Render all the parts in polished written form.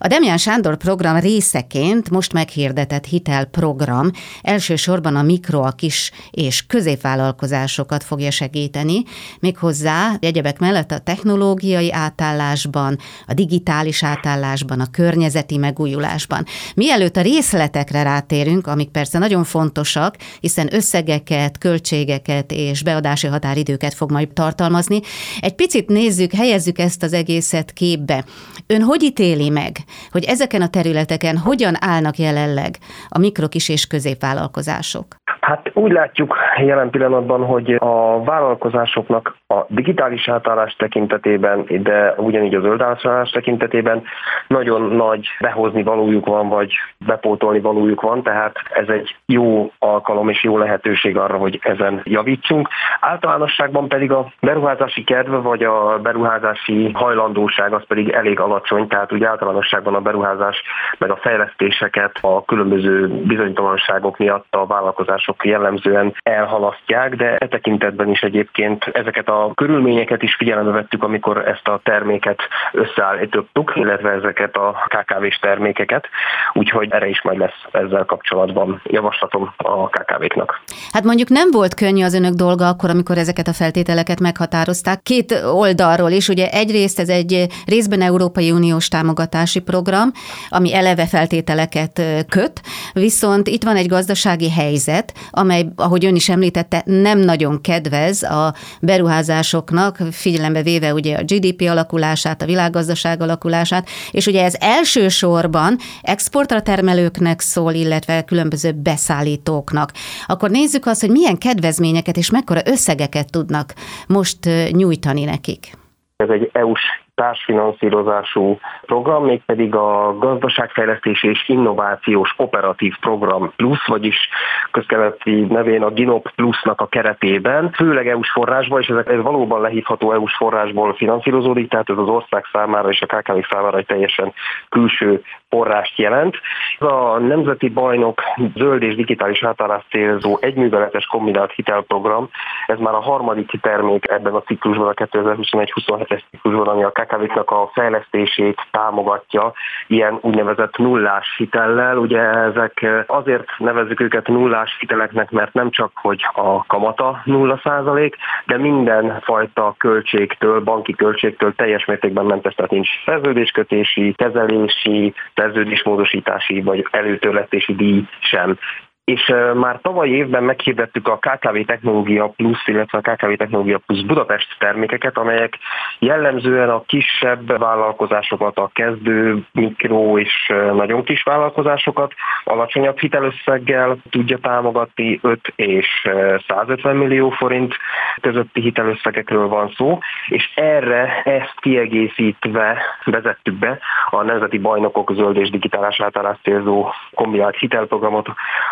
A Demján Sándor program részeként most meghirdetett hitelprogram elsősorban a mikro, a kis és középvállalkozásokat fogja segíteni, méghozzá egyebek mellett a technológiai átállásban, a digitális átállásban, a környezeti megújulásban. Mielőtt a részletekre rátérünk, amik persze nagyon fontosak, hiszen összegeket, költségeket és beadási határidőket fog majd tartalmazni, egy picit nézzük, helyezzük ezt az egészet képbe. Ön hogy ítéli meg, hogy ezeken a területeken hogyan állnak jelenleg a mikro, kis és középvállalkozások? Hát úgy látjuk jelen pillanatban, hogy a vállalkozásoknak a digitális átállás tekintetében, de ugyanígy a zöld átállás tekintetében nagyon nagy behozni valójuk van, vagy bepótolni valójuk van, tehát ez egy jó alkalom és jó lehetőség arra, hogy ezen javítsunk. Általánosságban pedig a beruházási kedv, vagy a beruházási hajlandóság az pedig elég alacsony, tehát úgy általánosságban a beruházás meg a fejlesztéseket a különböző bizonytalanságok miatt a vállalkozások jellemzően elhalasztják, de e tekintetben is egyébként ezeket a körülményeket is figyelembe vettük, amikor ezt a terméket összeállítottuk, illetve ezeket a KKV-s termékeket, úgyhogy erre is majd lesz ezzel kapcsolatban javaslatom a KKV-knak. Hát mondjuk nem volt könnyű az önök dolga akkor, amikor ezeket a feltételeket meghatározták. Két oldalról is, ugye egyrészt ez egy részben Európai Uniós támogatási program, ami eleve feltételeket köt, viszont itt van egy gazdasági helyzet, amely, ahogy ön is említette, nem nagyon kedvez a beruházásoknak, figyelembe véve ugye a GDP alakulását, a világgazdaság alakulását, és ugye ez elsősorban exportra termelőknek szól, illetve különböző beszállítóknak. Akkor nézzük azt, hogy milyen kedvezményeket és mekkora összegeket tudnak most nyújtani nekik. Ez egy EU-s társfinanszírozású program, mégpedig a Gazdaságfejlesztési és Innovációs Operatív Program Plus, vagyis közkeleti nevén a GINOP Plusnak a keretében, főleg EU-s forrásból, és ez valóban lehívható EU-s forrásból finanszírozódik, tehát ez az ország számára és a KKV számára egy teljesen külső forrást jelent. Ez a Nemzeti Bajnok zöld és digitális átállás célzó egyműveletes kombinált hitelprogram, ez már a harmadik termék ebben a ciklusban, a 2021-27-es ciklusban, ami a KKV-knak a fejlesztését támogatja ilyen úgynevezett nullás hitellel. Ugye ezek azért nevezzük őket nullás hiteleknek, mert nem csak, hogy a kamata 0%, de mindenfajta költségtől, banki költségtől teljes mértékben mentes, tehát nincs szerződéskötési, kezelési, szerződésmódosítási vagy előtörlesztési díj sem. És már tavaly évben meghirdettük a KKV Technológia Plus, illetve a KKV Technológia Plus Budapest termékeket, amelyek jellemzően a kisebb vállalkozásokat, a kezdő, mikro és nagyon kis vállalkozásokat alacsonyabb hitelösszeggel tudja támogatni, 5 és 150 millió forint közötti hitelösszegekről van szó, és erre ezt kiegészítve vezettük be a Nemzeti Bajnokok zöld és digitális átállás célzó kombinált hitelprogramot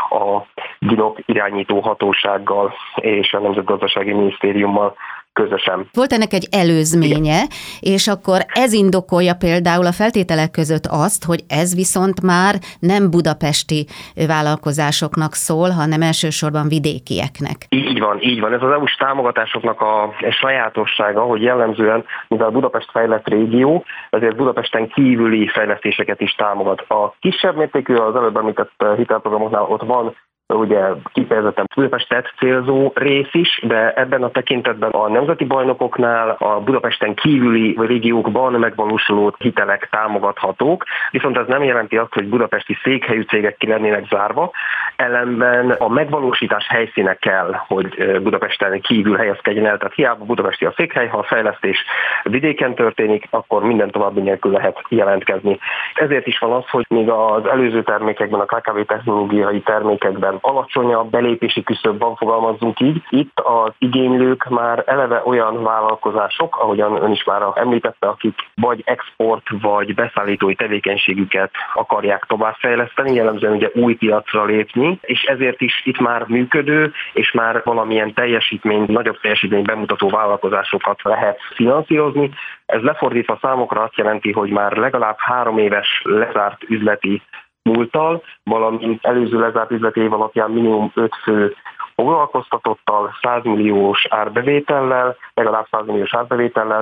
a GINOP irányító hatósággal és a Nemzetgazdasági Minisztériummal közösen. Volt ennek egy előzménye, és akkor ez indokolja például a feltételek között azt, hogy ez viszont már nem budapesti vállalkozásoknak szól, hanem elsősorban vidékieknek. Így van. Ez az EU-s támogatásoknak a sajátossága, hogy jellemzően, mivel Budapest fejlett régió, ezért Budapesten kívüli fejlesztéseket is támogat. A kisebb mértékű, az előbb említett hitelprogramoknál ott van ugye kifejezetten Budapestet célzó rész is, de ebben a tekintetben a nemzeti bajnokoknál a Budapesten kívüli régiókban megvalósuló hitelek támogathatók, viszont ez nem jelenti azt, hogy budapesti székhelyű cégek ki lennének zárva, ellenben a megvalósítás helyszíne kell, hogy Budapesten kívül helyezkedjen el, tehát hiába budapesti a székhely, ha a fejlesztés vidéken történik, akkor minden további nélkül lehet jelentkezni. Ezért is van az, hogy még az előző termékekben, a KKV technológiai termékekben alacsonyabb belépési küszöbben fogalmazzunk így. Itt az igénylők már eleve olyan vállalkozások, ahogyan ön is már említette, akik vagy export, vagy beszállítói tevékenységüket akarják továbbfejleszteni, jellemzően ugye új piacra lépni, és ezért is itt már működő, és már valamilyen nagyobb teljesítmény bemutató vállalkozásokat lehet finanszírozni. Ez lefordítva számokra azt jelenti, hogy már legalább 3 éves lezárt üzleti múlttal, valamint előző lezárt üzleti év alapján minimum 5 fő foglalkoztatottal, 100 milliós árbevétellel, legalább 100 milliós árbevétellel,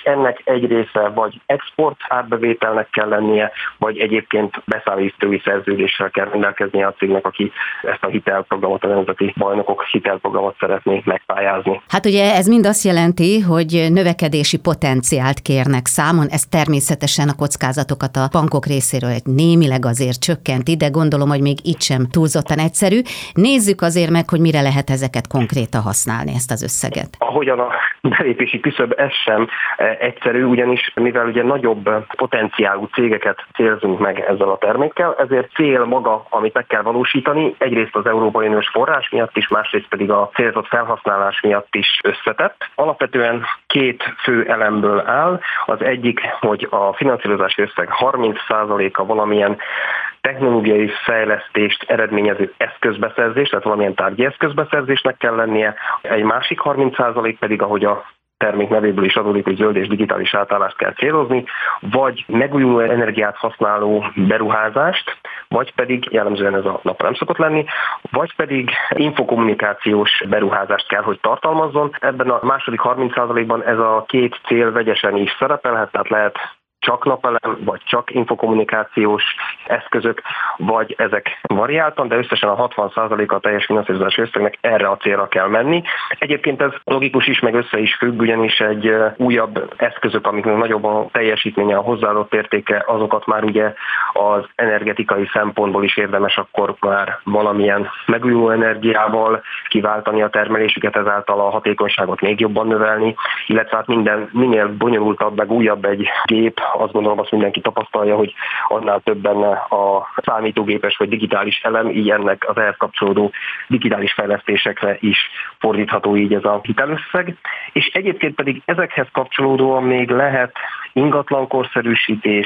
Ennek egy része vagy export árbevételnek kell lennie, vagy egyébként beszállítói szerződéssel kell rendelkeznie a cégnek, aki ezt a hitelprogramot, a nemzeti bajnokok hitelprogramot szeretné megpályázni. Hát ugye ez mind azt jelenti, hogy növekedési potenciált kérnek számon, ez természetesen a kockázatokat a bankok részéről egy némileg azért csökkenti, de gondolom, hogy még itt sem túlzottan egyszerű. Nézzük azért meg, hogy mire lehet ezeket konkrétan használni, ezt az összeget. Ahogyan a belépési küszöb, ez sem egyszerű, ugyanis mivel ugye nagyobb potenciálú cégeket célzunk meg ezzel a termékkel, ezért cél maga, amit meg kell valósítani, egyrészt az Európai Uniós forrás miatt is, másrészt pedig a célzott felhasználás miatt is összetett. Alapvetően két fő elemből áll. Az egyik, hogy a finanszírozási összeg 30%-a valamilyen technológiai fejlesztést eredményező eszközbeszerzés, tehát valamilyen tárgyi eszközbeszerzésnek kell lennie, egy másik 30% pedig, ahogy a termék nevéből is adódik, hogy zöld és digitális átállást kell célozni, vagy megújuló energiát használó beruházást, vagy pedig, jellemzően ez a napra nem szokott lenni, vagy pedig infokommunikációs beruházást kell, hogy tartalmazzon. Ebben a második 30%-ban ez a két cél vegyesen is szerepelhet, tehát lehet csak napelem, vagy csak infokommunikációs eszközök, vagy ezek variáltan, de összesen a 60%-a a teljes finanszírozási összegnek erre a célra kell menni. Egyébként ez logikus is, meg össze is függ, ugyanis egy újabb eszközök, amiknek nagyobb a teljesítménye, a hozzáadott értéke, azokat már ugye az energetikai szempontból is érdemes akkor már valamilyen megújuló energiával kiváltani a termelésüket, ezáltal a hatékonyságot még jobban növelni, illetve hát minél bonyolultabb, meg újabb egy gép, azt gondolom, azt mindenki tapasztalja, hogy annál több benne a számítógépes vagy digitális elem, így ennek az ehhez kapcsolódó digitális fejlesztésekre is fordítható így ez a hitelösszeg. És egyébként pedig ezekhez kapcsolódóan még lehet ingatlankorszerűsítés,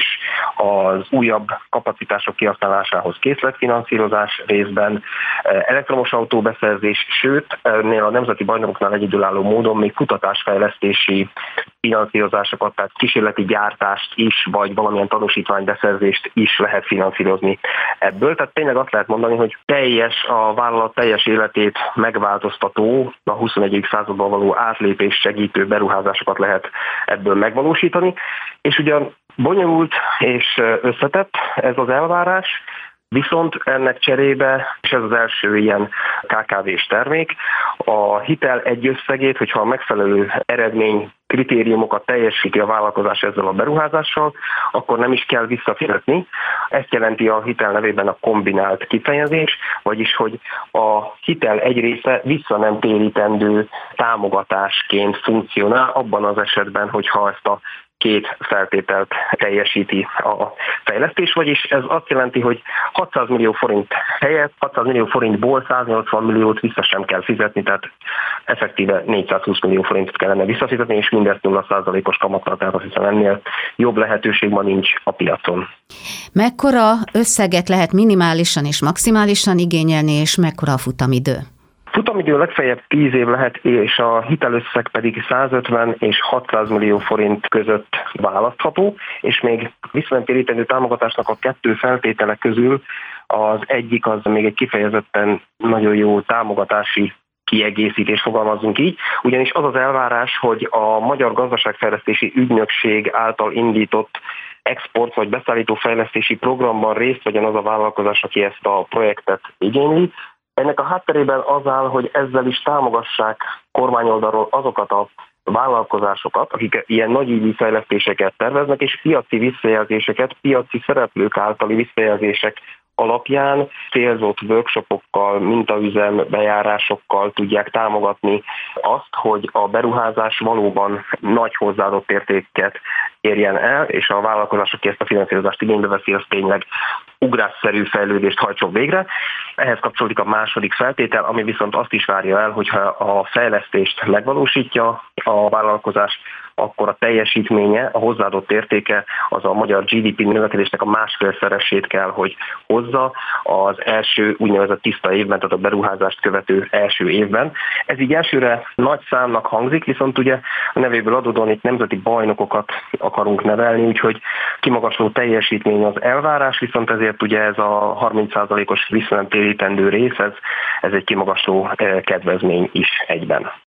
az újabb kapacitások kihasználásához készletfinanszírozás részben, elektromos autóbeszerzés, sőt, ennél a nemzeti bajnokoknál egyedülálló módon még kutatásfejlesztési finanszírozásokat, tehát kísérleti gyártást is, vagy valamilyen tanúsítványbeszerzést is lehet finanszírozni ebből. Tehát tényleg azt lehet mondani, hogy a vállalat teljes életét megváltoztató, a 21. században való átlépést segítő beruházásokat lehet ebből megvalósítani. És ugyan bonyolult és összetett ez az elvárás, viszont ennek cserébe, és ez az első ilyen KKV-s termék, a hitel egy összegét, hogyha a megfelelő eredmény kritériumokat teljesíti a vállalkozás ezzel a beruházással, akkor nem is kell visszafizetni. Ezt jelenti a hitel nevében a kombinált kifejezés, vagyis hogy a hitel egy része vissza nem térítendő támogatásként funkcionál abban az esetben, hogyha ezt a két feltételt teljesíti a fejlesztés, vagyis ez azt jelenti, hogy 600 millió forint helyett, 600 millió forintból 180 milliót vissza sem kell fizetni, tehát effektíve 420 millió forintot kellene visszafizetni, és mindezt 0%-os kamattal, tehát azt hiszem ennél jobb lehetőség ma nincs a piacon. Mekkora összeget lehet minimálisan és maximálisan igényelni, és mekkora a futamidő? Futamidő legfeljebb 10 év lehet, és a hitelösszeg pedig 150 és 600 millió forint között választható, és még visszanemtérítendő támogatásnak a kettő feltétele közül az egyik az még egy kifejezetten nagyon jó támogatási kiegészítés, fogalmazzunk így, ugyanis az az elvárás, hogy a Magyar Gazdaságfejlesztési Ügynökség által indított export vagy beszállító fejlesztési programban részt vegyen az a vállalkozás, aki ezt a projektet igényli. Ennek a hátterében az áll, hogy ezzel is támogassák kormányoldalról azokat a vállalkozásokat, akik ilyen nagyívű fejlesztéseket terveznek, és piaci visszajelzéseket, piaci szereplők általi visszajelzések alapján célzott workshopokkal, mintaüzem bejárásokkal tudják támogatni azt, hogy a beruházás valóban nagy hozzáadott értéket érjen el, és a vállalkozás, aki ezt a finanszírozást igénybe veszi, az tényleg ugrásszerű fejlődést hajtson végre. Ehhez kapcsolódik a második feltétel, ami viszont azt is várja el, hogyha a fejlesztést megvalósítja a vállalkozás, akkor a teljesítménye, a hozzáadott értéke az a magyar GDP növekedésnek a 1,5-szeresét kell, hogy hozza az első úgynevezett tiszta évben, tehát a beruházást követő első évben. Ez így elsőre nagy számnak hangzik, viszont ugye a nevéből adódóan itt nemzeti bajnokokat akarunk nevelni, úgyhogy kimagasló teljesítmény az elvárás, viszont ezért ugye ez a 30%-os visszanemtérítendő rész, ez egy kimagasló kedvezmény is egyben.